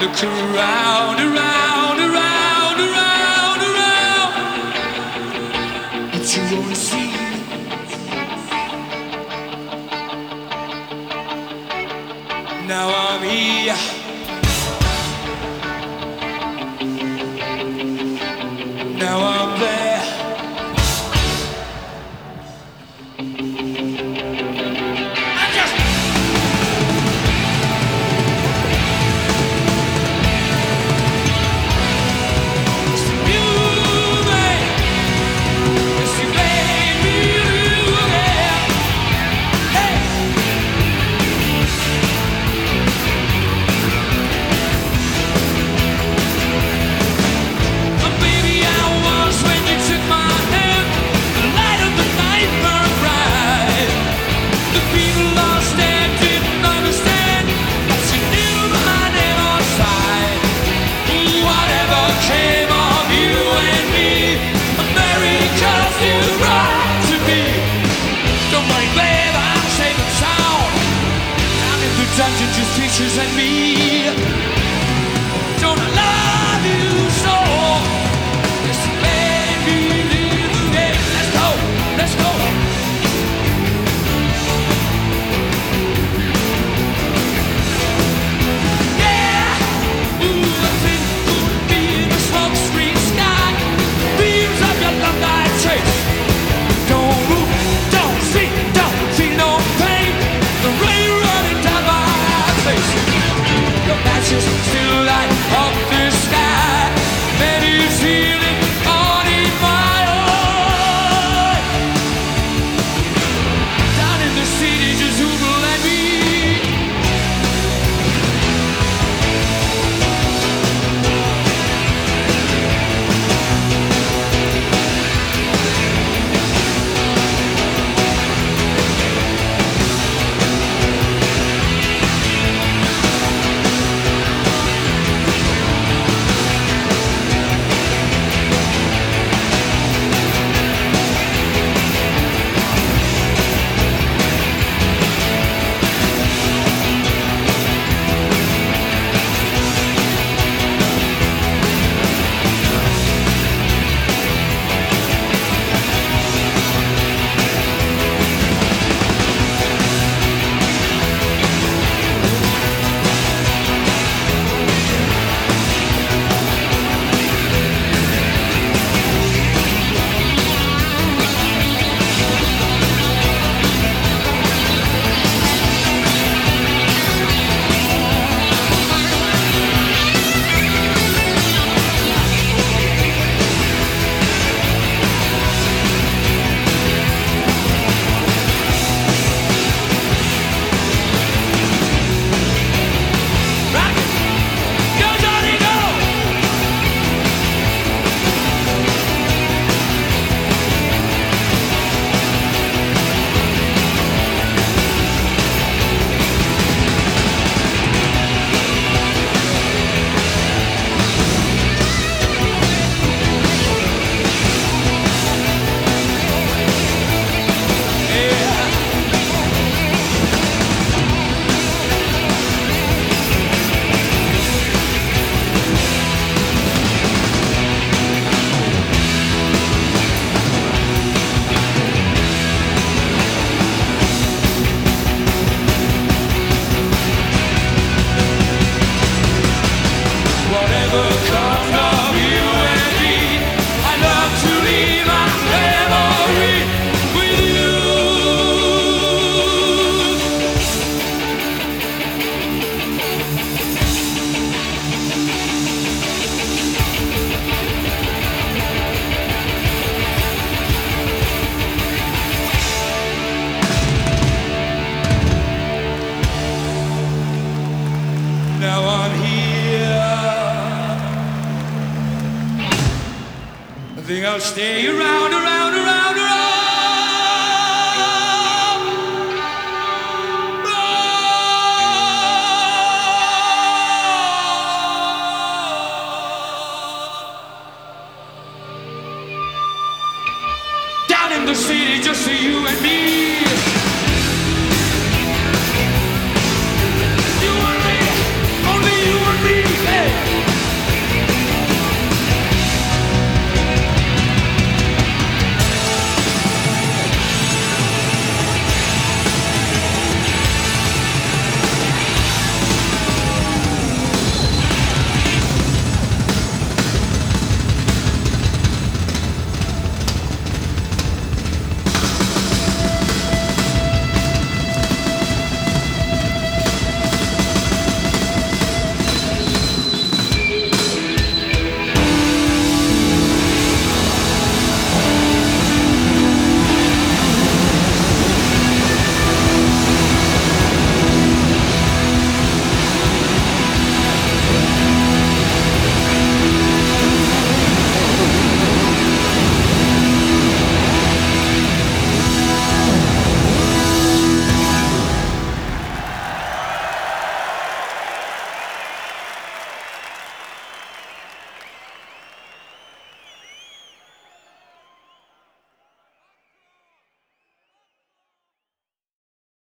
look around, around, around, around, around. But you won't see. Now I'm here. Now I'm there. Dungeon just teachers and me. Don't I love you so? Just let me live the game. Let's go, let's go. Yeah, ooh, the thing could be in the smoke screen sky. Beams of your love light trace. Don't move, don't see no pain. The rain running down my face. Your matches still light up the sky. Many feeling on in my heart. Down in the city, just oodle at me. Now I'm here. I think I'll stay around, around, around, around. Down in the city, just for you and me.